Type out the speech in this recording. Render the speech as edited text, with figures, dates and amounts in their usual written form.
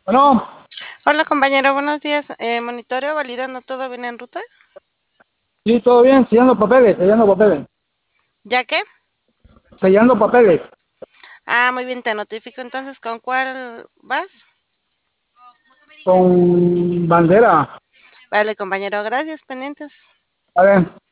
Bueno, Hola compañero, buenos días. Monitoreo validando todo bien en ruta. sí, todo bien, sellando papeles, sellando papeles, ¿Ya qué? sellando papeles Ah, muy bien, te notifico entonces con cuál vas. con bandera. Vale, compañero, gracias, pendientes. A ver.